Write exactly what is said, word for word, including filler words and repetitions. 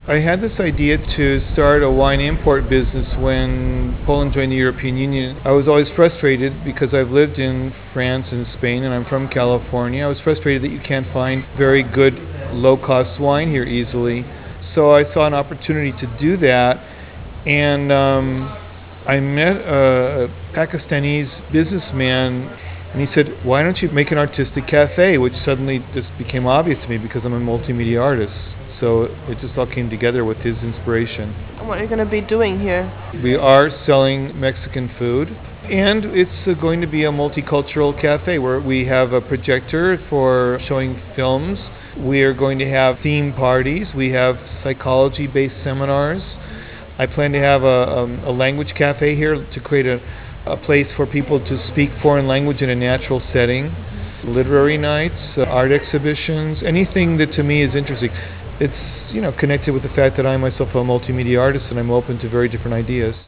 I had this idea to start a wine import business when Poland joined the European Union. I was always frustrated because I've lived in France and Spain and I'm from California. I was frustrated that you can't find very good low-cost wine here easily. So I saw an opportunity to do that, and um, I met a Pakistani businessman, and he said, "Why don't you make an artistic cafe?" Which suddenly just became obvious to me because I'm a multimedia artist. So it just all came together with his inspiration. And what are you going to be doing here? We are selling Mexican food, and it's uh, going to be a multicultural cafe where we have a projector for showing films. We are going to have theme parties. We have psychology-based seminars. I plan to have a, um, a language cafe here to create a, a place for people to speak foreign language in a natural setting. Literary nights, uh, art exhibitions, anything that to me is interesting. It's, you know, connected with the fact that I myself am a multimedia artist and I'm open to very different ideas.